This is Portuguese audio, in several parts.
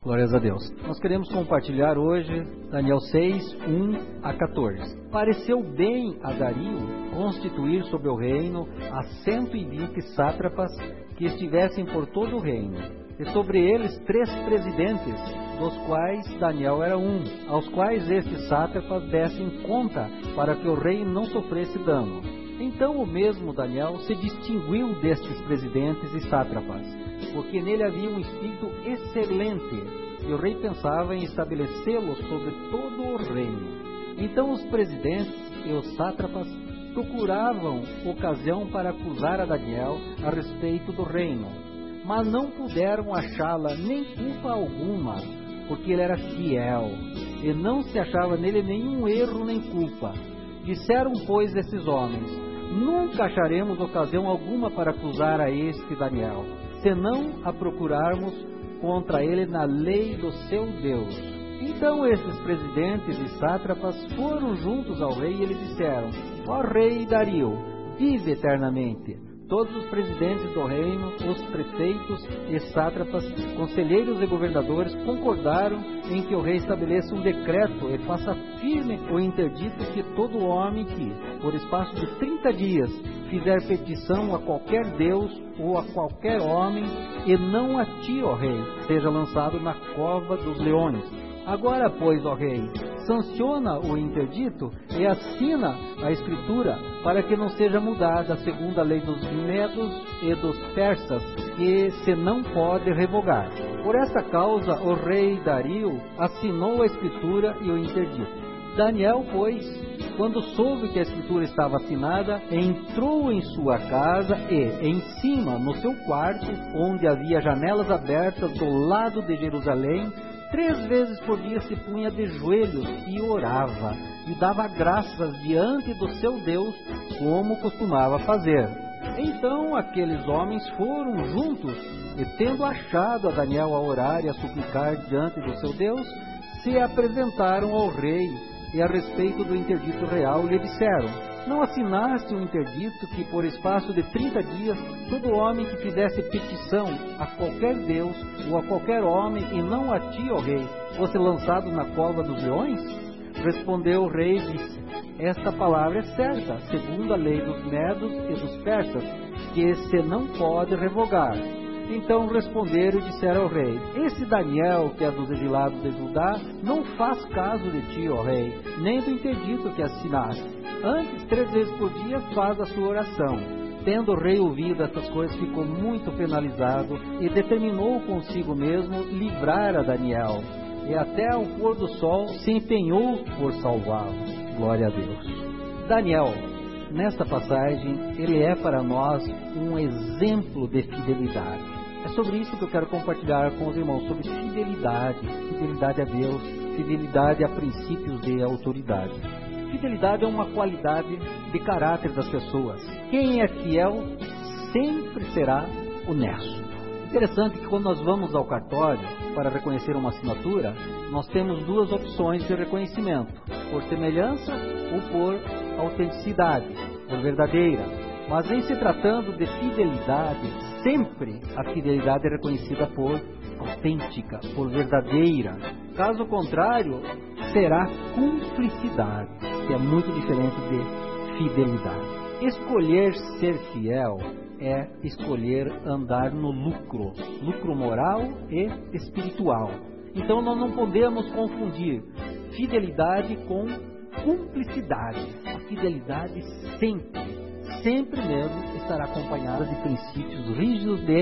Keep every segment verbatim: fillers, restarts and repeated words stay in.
Glórias a Deus. Nós queremos compartilhar hoje Daniel seis, um a quatorze. Pareceu bem a Dario constituir sobre o reino a cento e vinte sátrapas que estivessem por todo o reino, e sobre eles três presidentes, dos quais Daniel era um, aos quais estes sátrapas dessem conta para que o rei não sofresse dano. Então o mesmo Daniel se distinguiu destes presidentes e sátrapas, porque nele havia um espírito excelente, e o rei pensava em estabelecê-lo sobre todo o reino. Então os presidentes e os sátrapas procuravam ocasião para acusar a Daniel a respeito do reino, mas não puderam achá-la nem culpa alguma, porque ele era fiel, e não se achava nele nenhum erro nem culpa. Disseram, pois, esses homens: nunca acharemos ocasião alguma para acusar a este Daniel, senão a procurarmos contra ele na lei do seu Deus. Então estes presidentes e sátrapas foram juntos ao rei e lhe disseram: ó rei Dario, vive eternamente. Todos os presidentes do reino, os prefeitos e sátrapas, conselheiros e governadores concordaram em que o rei estabeleça um decreto e faça firme o interdito que todo homem que, por espaço de trinta dias, fizer petição a qualquer deus ou a qualquer homem, e não a ti, ó rei, seja lançado na cova dos leões. Agora, pois, ó rei, sanciona o interdito e assina a escritura para que não seja mudada segundo a lei dos medos e dos persas, que se não pode revogar. Por esta causa, o rei Dario assinou a escritura e o interdito. Daniel, pois, quando soube que a escritura estava assinada, entrou em sua casa e, em cima, no seu quarto, onde havia janelas abertas do lado de Jerusalém, três vezes por dia se punha de joelhos e orava, e dava graças diante do seu Deus, como costumava fazer. Então aqueles homens foram juntos, e tendo achado a Daniel a orar e a suplicar diante do seu Deus, se apresentaram ao rei, e a respeito do interdito real lhe disseram: não assinaste o interdito que por espaço de trinta dias todo homem que fizesse petição a qualquer deus ou a qualquer homem, e não a ti, ó rei, fosse lançado na cova dos leões? Respondeu o rei e disse: esta palavra é certa, segundo a lei dos medos e dos persas, que se não pode revogar. Então responderam e disseram ao rei: esse Daniel, que é dos exilados de Judá, não faz caso de ti, ó rei, nem do interdito que assinaste. Antes, três vezes por dia, faz a sua oração. Tendo o rei ouvido estas coisas, ficou muito penalizado e determinou consigo mesmo livrar a Daniel. E até ao pôr do sol se empenhou por salvá-lo. Glória a Deus. Daniel, nesta passagem, ele é para nós um exemplo de fidelidade. É sobre isso que eu quero compartilhar com os irmãos, sobre fidelidade, fidelidade a Deus, fidelidade a princípios de autoridade. Fidelidade é uma qualidade de caráter das pessoas. Quem é fiel sempre será honesto. Interessante que quando nós vamos ao cartório para reconhecer uma assinatura, nós temos duas opções de reconhecimento: por semelhança ou por autenticidade, por verdadeira. Mas em se tratando de fidelidade, sempre a fidelidade é reconhecida por autêntica, por verdadeira. Caso contrário, será cumplicidade, que é muito diferente de fidelidade. Escolher ser fiel é escolher andar no lucro, lucro moral e espiritual. Então nós não podemos confundir fidelidade com cumplicidade. A fidelidade sempre, sempre mesmo estará acompanhada de princípios rígidos de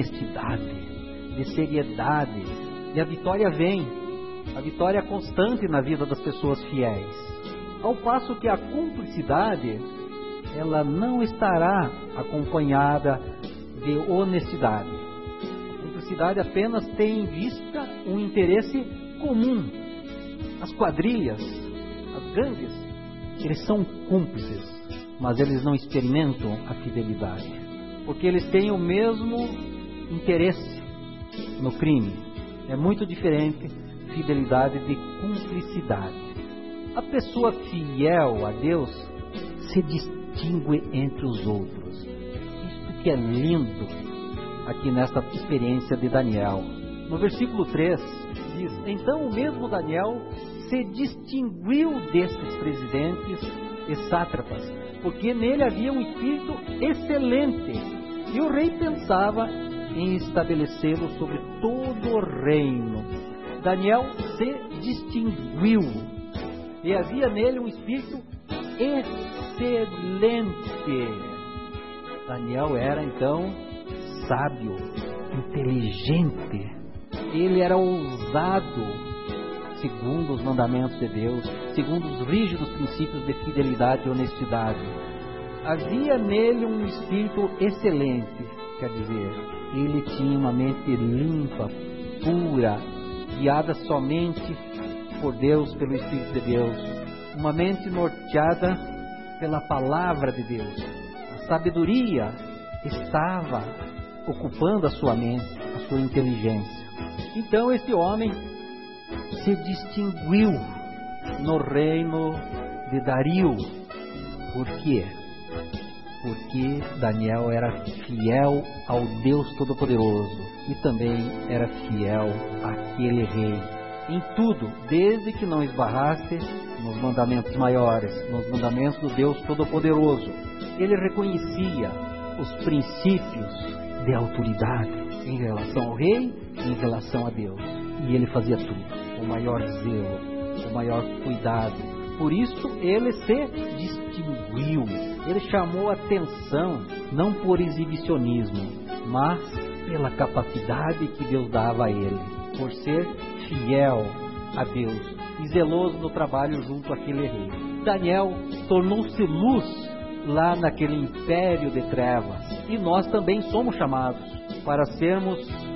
honestidade, de seriedade. E a vitória vem, a vitória é constante na vida das pessoas fiéis. Ao passo que a cumplicidade, ela não estará acompanhada de honestidade. A cumplicidade apenas tem em vista um interesse comum. As quadrilhas, as gangues, eles são cúmplices, mas eles não experimentam a fidelidade, porque eles têm o mesmo interesse no crime. É muito diferente fidelidade de cumplicidade. A pessoa fiel a Deus se distingue entre os outros. Isso que é lindo aqui nesta experiência de Daniel. No versículo três, diz: então o mesmo Daniel se distinguiu destes presidentes e sátrapas, porque nele havia um espírito excelente, e o rei pensava em estabelecê-lo sobre todo o reino. Daniel se distinguiu, e havia nele um espírito excelente. Daniel era então sábio, inteligente, ele era ousado, segundo os mandamentos de Deus, segundo os rígidos princípios de fidelidade e honestidade. Havia nele um espírito excelente, quer dizer, ele tinha uma mente limpa, pura, guiada somente por Deus, pelo Espírito de Deus, uma mente norteada pela palavra de Deus. A sabedoria estava ocupando a sua mente, a sua inteligência. Então esse homem se distinguiu no reino de Dario. Por quê? Porque Daniel era fiel ao Deus Todo-Poderoso e também era fiel àquele rei. Em tudo, desde que não esbarrasse nos mandamentos maiores, nos mandamentos do Deus Todo-Poderoso. Ele reconhecia os princípios de autoridade em relação ao rei e em relação a Deus. E ele fazia tudo com o maior zelo, com o maior cuidado. Por isso ele se distinguiu. Ele chamou a atenção, não por exibicionismo, mas pela capacidade que Deus dava a ele, por ser fiel a Deus e zeloso no trabalho junto àquele rei. Daniel tornou-se luz lá naquele império de trevas, e nós também somos chamados para sermos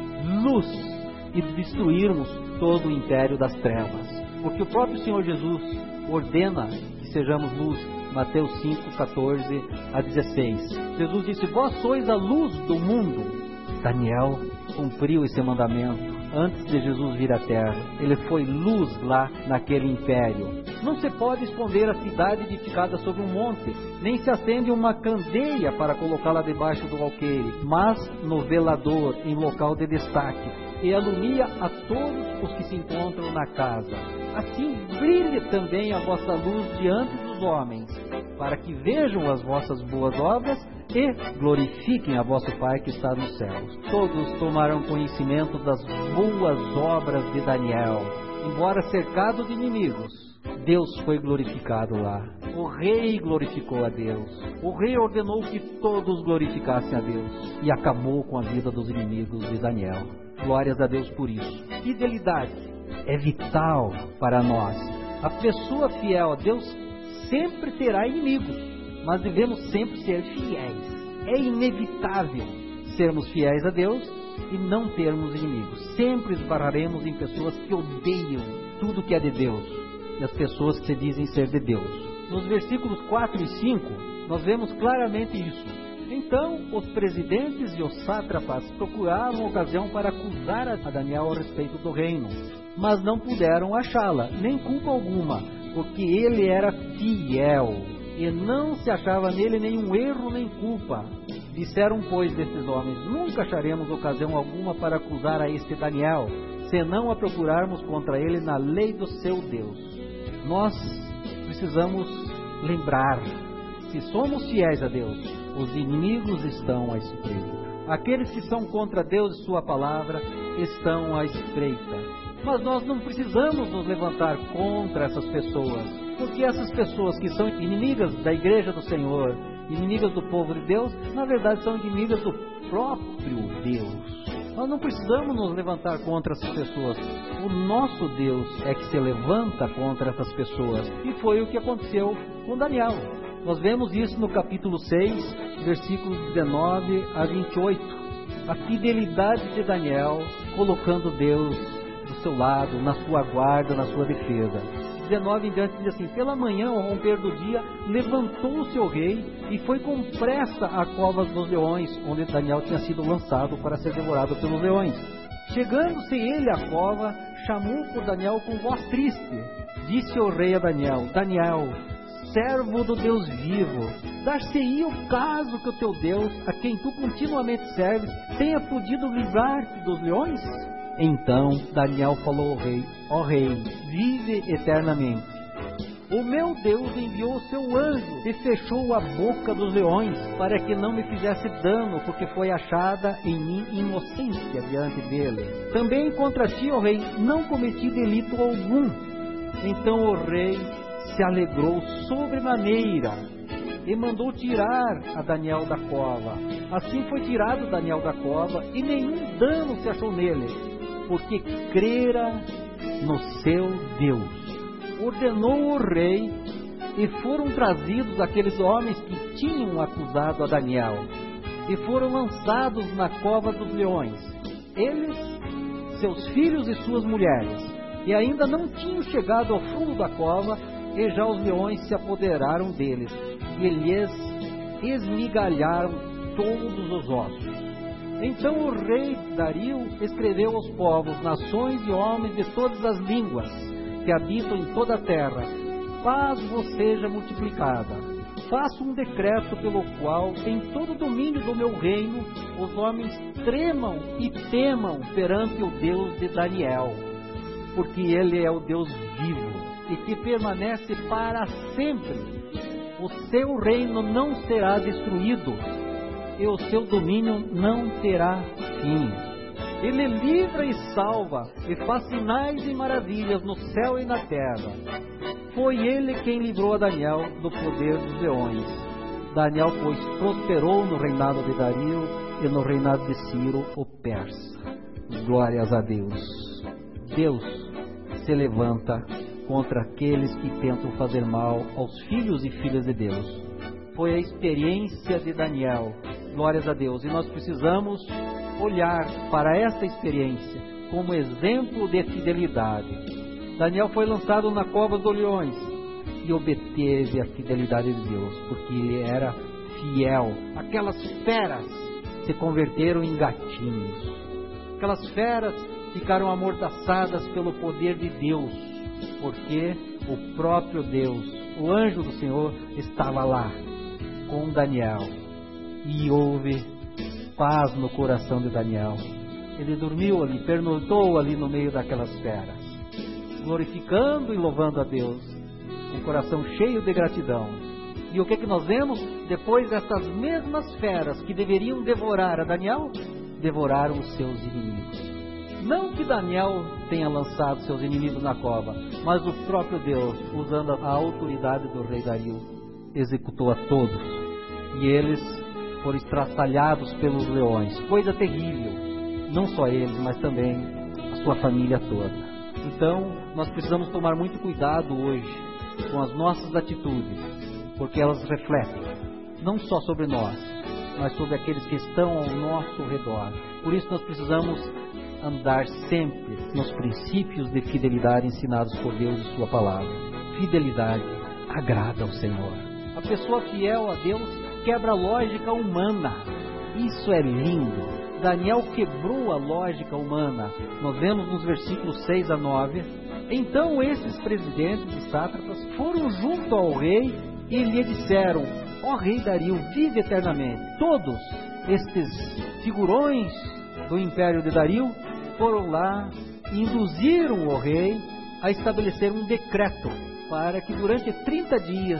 luz e destruirmos todo o império das trevas, porque o próprio Senhor Jesus ordena que sejamos luz. Mateus cinco, quatorze a dezesseis. Jesus disse: vós sois a luz do mundo. Daniel cumpriu esse mandamento antes de Jesus vir à terra. Ele foi luz lá naquele império. Não se pode esconder a cidade edificada sobre um monte, nem se acende uma candeia para colocá-la debaixo do alqueire, mas no velador, em local de destaque, e alumia a todos os que se encontram na casa. Assim brilhe também a vossa luz diante dos homens, para que vejam as vossas boas obras e glorifiquem a vosso Pai que está nos céus. Todos tomaram conhecimento das boas obras de Daniel. Embora cercado de inimigos, Deus foi glorificado lá. O rei glorificou a Deus. O rei ordenou que todos glorificassem a Deus e acabou com a vida dos inimigos de Daniel. Glórias a Deus por isso. Fidelidade é vital para nós. A pessoa fiel a Deus sempre terá inimigos, mas devemos sempre ser fiéis. É inevitável sermos fiéis a Deus e não termos inimigos. Sempre esbarraremos em pessoas que odeiam tudo que é de Deus e as pessoas que se dizem ser de Deus. Nos versículos quatro e cinco, nós vemos claramente isso. Então, os presidentes e os sátrapas procuraram ocasião para acusar a Daniel a respeito do reino, mas não puderam achá-la, nem culpa alguma, porque ele era fiel, e não se achava nele nenhum erro nem culpa. Disseram, pois, desses homens: nunca acharemos ocasião alguma para acusar a este Daniel, senão a procurarmos contra ele na lei do seu Deus. Nós precisamos lembrar, se somos fiéis a Deus, os inimigos estão à espreita. Aqueles que são contra Deus e sua palavra estão à espreita. Mas nós não precisamos nos levantar contra essas pessoas, porque essas pessoas que são inimigas da igreja do Senhor, inimigas do povo de Deus, na verdade são inimigas do próprio Deus. Nós não precisamos nos levantar contra essas pessoas. O nosso Deus é que se levanta contra essas pessoas. E foi o que aconteceu com Daniel. Nós vemos isso no capítulo seis, versículos dezenove a vinte e oito. A fidelidade de Daniel, colocando Deus do seu lado, na sua guarda, na sua defesa. dezenove em diante diz assim: pela manhã, ao romper do dia, levantou-se o rei e foi com pressa à cova dos leões, onde Daniel tinha sido lançado para ser devorado pelos leões. Chegando-se ele à cova, chamou por Daniel com voz triste. Disse o rei a Daniel: Daniel, servo do Deus vivo, dar-se-ia o caso que o teu Deus, a quem tu continuamente serves, tenha podido livrar-te dos leões? Então Daniel falou ao rei: ó rei, vive eternamente. O meu Deus enviou o seu anjo e fechou a boca dos leões, para que não me fizesse dano, porque foi achada em mim inocência diante dele. Também contra ti, ó rei, não cometi delito algum. Então o rei se alegrou sobremaneira e mandou tirar a Daniel da cova. Assim foi tirado Daniel da cova, e nenhum dano se achou nele, porque crera no seu Deus. Ordenou o rei, e foram trazidos aqueles homens que tinham acusado a Daniel, e foram lançados na cova dos leões, eles, seus filhos e suas mulheres, e ainda não tinham chegado ao fundo da cova, e já os leões se apoderaram deles, e lhes esmigalharam todos os ossos. Então o rei Dario escreveu aos povos, nações e homens de todas as línguas que habitam em toda a terra: paz vos seja multiplicada. Faço um decreto pelo qual, em todo o domínio do meu reino, os homens tremam e temam perante o Deus de Daniel, porque ele é o Deus vivo e que permanece para sempre. O seu reino não será destruído, e o seu domínio não terá fim. Ele livra e salva, e faz sinais e maravilhas no céu e na terra. Foi ele quem livrou a Daniel do poder dos leões. Daniel, pois, prosperou no reinado de Dario e no reinado de Ciro, o persa. Glórias a Deus. Deus se levanta contra aqueles que tentam fazer mal aos filhos e filhas de Deus. Foi a experiência de Daniel. Glórias a Deus. E nós precisamos olhar para essa experiência como exemplo de fidelidade. Daniel foi lançado na cova dos leões e obteve a fidelidade de Deus, porque ele era fiel. Aquelas feras se converteram em gatinhos. Aquelas feras ficaram amordaçadas pelo poder de Deus, porque o próprio Deus, o anjo do Senhor, estava lá com Daniel, e houve paz no coração de Daniel. Ele dormiu ali, pernoitou ali no meio daquelas feras, glorificando e louvando a Deus, com o coração cheio de gratidão. E o que que nós vemos? Depois, essas mesmas feras que deveriam devorar a Daniel, devoraram os seus inimigos. Não que Daniel tenha lançado seus inimigos na cova, mas o próprio Deus, usando a autoridade do rei Dario, executou a todos, e eles foram estraçalhados pelos leões. Coisa terrível. Não só eles, mas também a sua família toda. Então, nós precisamos tomar muito cuidado hoje com as nossas atitudes, porque elas refletem não só sobre nós, mas sobre aqueles que estão ao nosso redor. Por isso nós precisamos andar sempre nos princípios de fidelidade ensinados por Deus e sua palavra. Fidelidade agrada ao Senhor. A pessoa fiel a Deus quebra a lógica humana. Isso é lindo. Daniel quebrou a lógica humana. Nós vemos nos versículos seis a nove. Então esses presidentes e sátrapas foram junto ao rei e lhe disseram: ó rei Dario, vive eternamente. Todos estes figurões do império de Dario foram lá e induziram o rei a estabelecer um decreto para que durante trinta dias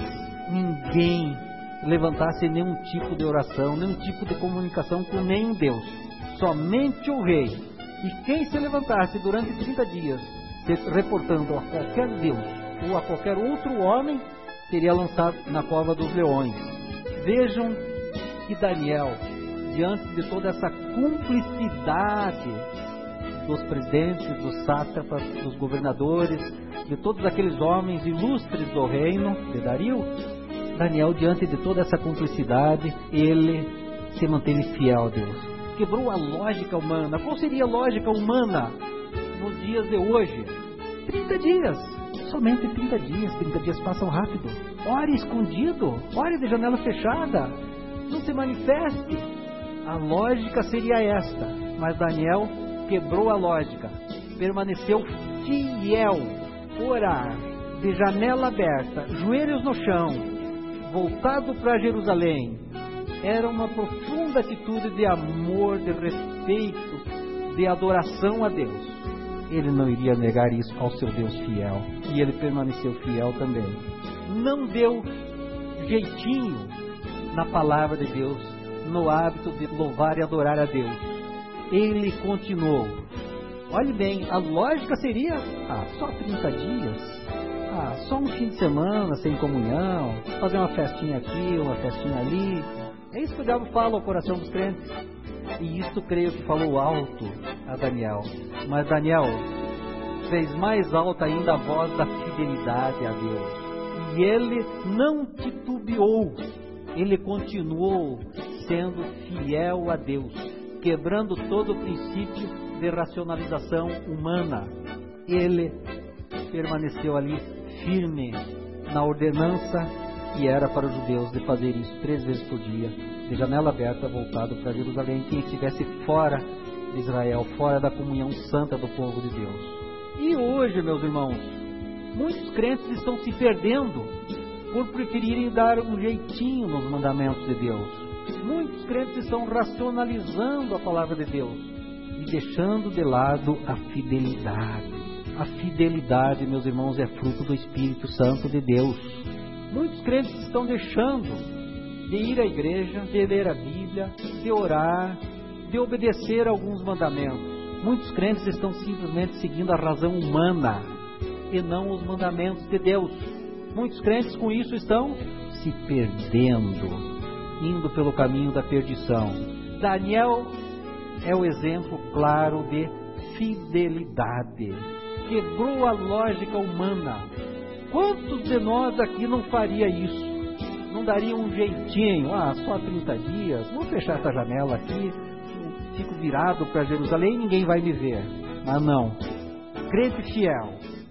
ninguém levantasse nenhum tipo de oração, nenhum tipo de comunicação com nenhum Deus, somente o rei. E quem se levantasse durante trinta dias, se reportando a qualquer Deus ou a qualquer outro homem, seria lançado na cova dos leões. Vejam que Daniel, diante de toda essa cumplicidade dos presidentes, dos sátrapas, dos governadores, de todos aqueles homens ilustres do reino de Dario, Daniel, diante de toda essa cumplicidade, ele se manteve fiel a Deus. Quebrou a lógica humana. Qual seria a lógica humana nos dias de hoje? trinta dias. Somente trinta dias. trinta dias passam rápido. Ore escondido. Ore de janela fechada. Não se manifeste. A lógica seria esta. Mas Daniel quebrou a lógica. Permaneceu fiel. Orar de janela aberta, joelhos no chão, voltado para Jerusalém, era uma profunda atitude de amor, de respeito, de adoração a Deus, ele não iria negar isso ao seu Deus fiel. E ele permaneceu fiel também. Não deu jeitinho na palavra de Deus, no hábito de louvar e adorar a Deus. Ele continuou. Olhe bem, a lógica seria, ah, só trinta dias, ah, só um fim de semana sem comunhão, fazer uma festinha aqui, uma festinha ali. É isso que o diabo fala ao coração dos crentes. E isso creio que falou alto a Daniel. Mas Daniel fez mais alta ainda a voz da fidelidade a Deus. E ele não titubeou. Ele continuou sendo fiel a Deus, quebrando todo o princípio de racionalização humana. Ele permaneceu ali firme na ordenança que era para os judeus de fazer isso três vezes por dia, de janela aberta, voltado para Jerusalém, quem estivesse fora de Israel, fora da comunhão santa do povo de Deus. E hoje, meus irmãos, muitos crentes estão se perdendo por preferirem dar um jeitinho nos mandamentos de Deus. Muitos crentes estão racionalizando a palavra de Deus e deixando de lado a fidelidade. A fidelidade, meus irmãos, é fruto do Espírito Santo de Deus. Muitos crentes estão deixando de ir à igreja, de ler a Bíblia, de orar, de obedecer a alguns mandamentos. Muitos crentes estão simplesmente seguindo a razão humana e não os mandamentos de Deus. Muitos crentes com isso estão se perdendo, indo pelo caminho da perdição. Daniel é o exemplo claro de fidelidade. Quebrou a lógica humana. Quantos de nós aqui não faria isso? Não daria um jeitinho? Ah, só trinta dias, vou fechar essa janela aqui, fico virado para Jerusalém e ninguém vai me ver. Mas não. Crente fiel,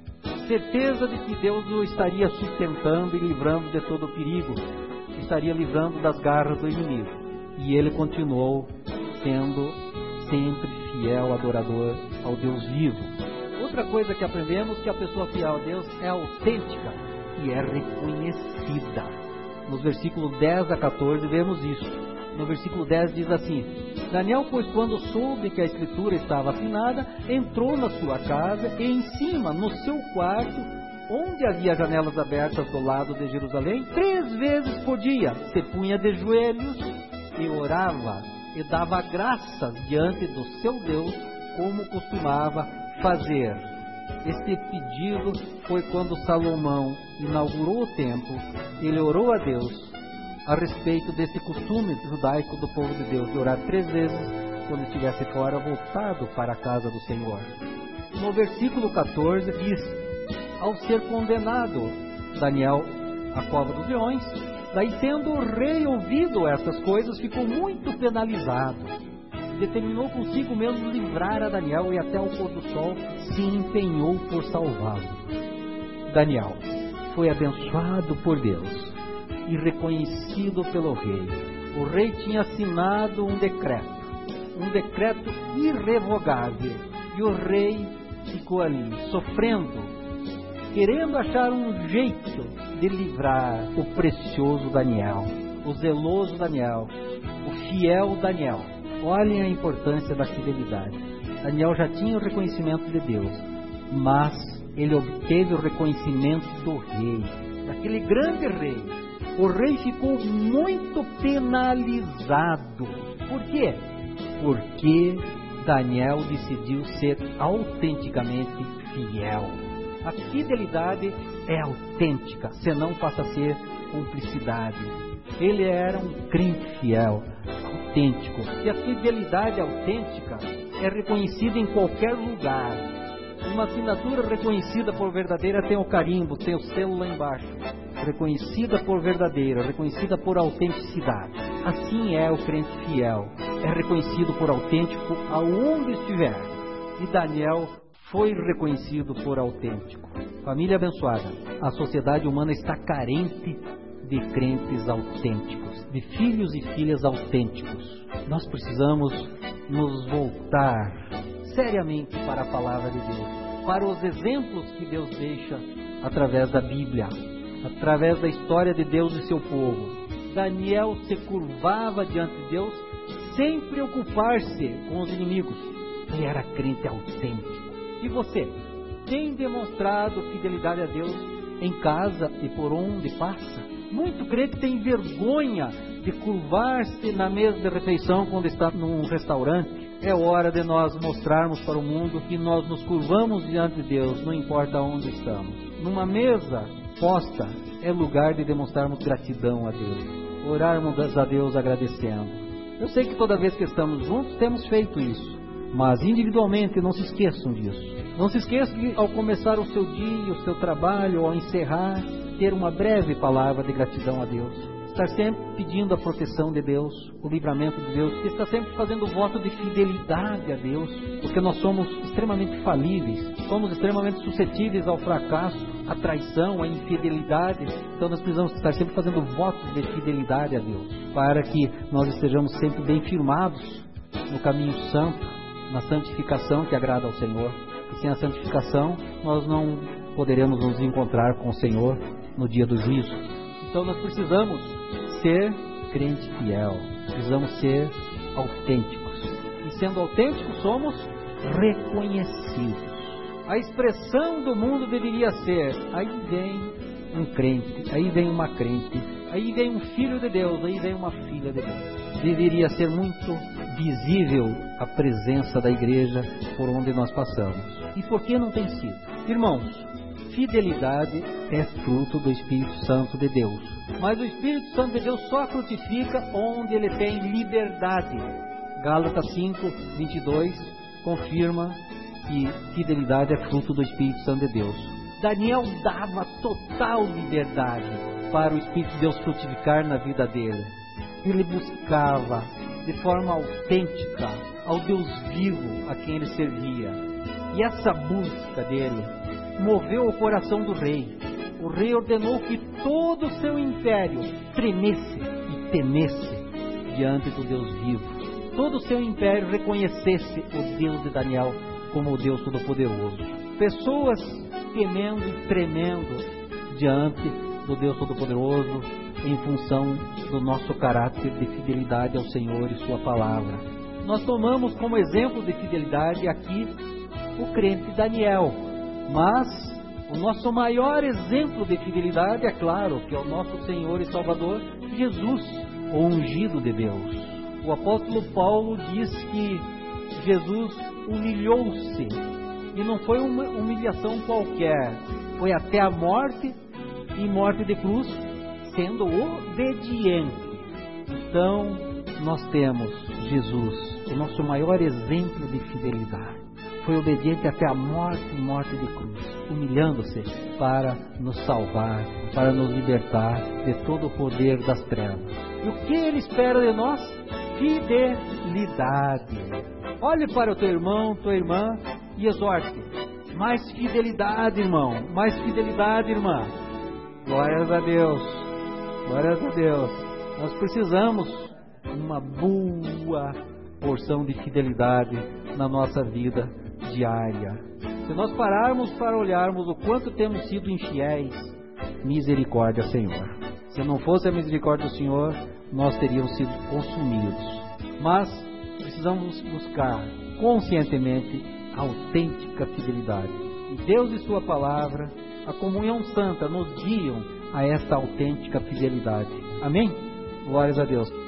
certeza de que Deus o estaria sustentando e livrando de todo o perigo, estaria livrando das garras do inimigo. E ele continuou sendo sempre fiel adorador ao Deus vivo. Outra coisa que aprendemos, que a pessoa fiel a Deus é autêntica e é reconhecida. Nos versículos dez a quatorze vemos isso. No versículo dez diz assim: Daniel, pois, quando soube que a escritura estava afinada, entrou na sua casa e em cima, no seu quarto, onde havia janelas abertas do lado de Jerusalém, três vezes por dia se punha de joelhos e orava e dava graças diante do seu Deus, como costumava fazer. Este pedido foi quando Salomão inaugurou o templo. Ele orou a Deus a respeito desse costume judaico do povo de Deus, de orar três vezes quando estivesse fora, voltado para a casa do Senhor. No versículo quatorze diz: ao ser condenado Daniel à cova dos leões, daí sendo o rei ouvido essas coisas, ficou muito penalizado. Determinou consigo mesmo livrar a Daniel e até o pôr do sol se empenhou por salvá-lo. Daniel foi abençoado por Deus e reconhecido pelo rei. O rei tinha assinado um decreto, um decreto irrevogável, e o rei ficou ali, sofrendo, querendo achar um jeito de livrar o precioso Daniel, o zeloso Daniel, o fiel Daniel. Olhem a importância da fidelidade. Daniel já tinha o reconhecimento de Deus, mas ele obteve o reconhecimento do rei, daquele grande rei. O rei ficou muito penalizado. Por quê? Porque Daniel decidiu ser autenticamente fiel. A fidelidade é autêntica, senão passa a ser cumplicidade. Ele era um crente fiel, autêntico. E a fidelidade autêntica é reconhecida em qualquer lugar. Uma assinatura reconhecida por verdadeira tem o carimbo, tem o selo lá embaixo. Reconhecida por verdadeira, reconhecida por autenticidade. Assim é o crente fiel. É reconhecido por autêntico aonde estiver. E Daniel foi reconhecido por autêntico. Família abençoada, a sociedade humana está carente de crentes autênticos, de filhos e filhas autênticos. Nós precisamos nos voltar seriamente para a palavra de Deus, para os exemplos que Deus deixa através da Bíblia, através da história de Deus e seu povo. Daniel se curvava diante de Deus sem preocupar-se com os inimigos. Ele era crente autêntico. E você? Tem demonstrado fidelidade a Deus em casa e por onde passa? Muito crente tem vergonha de curvar-se na mesa de refeição quando está num restaurante. É hora de nós mostrarmos para o mundo que nós nos curvamos diante de Deus, não importa onde estamos. Numa mesa posta é lugar de demonstrarmos gratidão a Deus, orarmos a Deus agradecendo. Eu sei que toda vez que estamos juntos temos feito isso, mas individualmente não se esqueçam disso. Não se esqueçam de, ao começar o seu dia, o seu trabalho, ao encerrar, ter uma breve palavra de gratidão a Deus. Estar sempre pedindo a proteção de Deus, o livramento de Deus. Estar sempre fazendo voto de fidelidade a Deus, porque nós somos extremamente falíveis. Somos extremamente suscetíveis ao fracasso, à traição, à infidelidade. Então nós precisamos estar sempre fazendo votos de fidelidade a Deus, para que nós estejamos sempre bem firmados no caminho santo, na santificação que agrada ao Senhor. E sem a santificação, nós não poderemos nos encontrar com o Senhor no dia do juízo. Então nós precisamos ser crente fiel, precisamos ser autênticos. E sendo autênticos, somos reconhecidos. A expressão do mundo deveria ser: aí vem um crente, aí vem uma crente, aí vem um filho de Deus, aí vem uma filha de Deus. Deveria ser muito visível a presença da igreja por onde nós passamos. E por que não tem sido? Irmãos, fidelidade é fruto do Espírito Santo de Deus. Mas o Espírito Santo de Deus só frutifica onde ele tem liberdade. Gálatas cinco, vinte e dois confirma que fidelidade é fruto do Espírito Santo de Deus. Daniel dava total liberdade para o Espírito de Deus frutificar na vida dele. Ele buscava de forma autêntica ao Deus vivo a quem ele servia. E essa busca dele moveu o coração do rei. O rei ordenou que todo o seu império tremesse e temesse diante do Deus vivo. Todo o seu império reconhecesse o Deus de Daniel como o Deus Todo-Poderoso. Pessoas temendo e tremendo diante do Deus Todo-Poderoso em função do nosso caráter de fidelidade ao Senhor e Sua Palavra. Nós tomamos como exemplo de fidelidade aqui o crente Daniel, mas o nosso maior exemplo de fidelidade, é claro, que é o nosso Senhor e Salvador, Jesus, o ungido de Deus. O apóstolo Paulo diz que Jesus humilhou-se, e não foi uma humilhação qualquer, foi até a morte, e morte de cruz, sendo obediente. Então, nós temos Jesus, o nosso maior exemplo de fidelidade. Foi obediente até a morte e morte de cruz, humilhando-se para nos salvar, para nos libertar de todo o poder das trevas. E o que Ele espera de nós? Fidelidade. Olhe para o teu irmão, tua irmã e exorte. Mais fidelidade, irmão. Mais fidelidade, irmã. Glórias a Deus. Glórias a Deus. Nós precisamos de uma boa porção de fidelidade na nossa vida diária. Se nós pararmos para olharmos o quanto temos sido infiéis, misericórdia, Senhor. Se não fosse a misericórdia do Senhor, nós teríamos sido consumidos. Mas precisamos buscar conscientemente a autêntica fidelidade. E Deus e Sua Palavra, a comunhão santa, nos guiam a esta autêntica fidelidade. Amém? Glórias a Deus.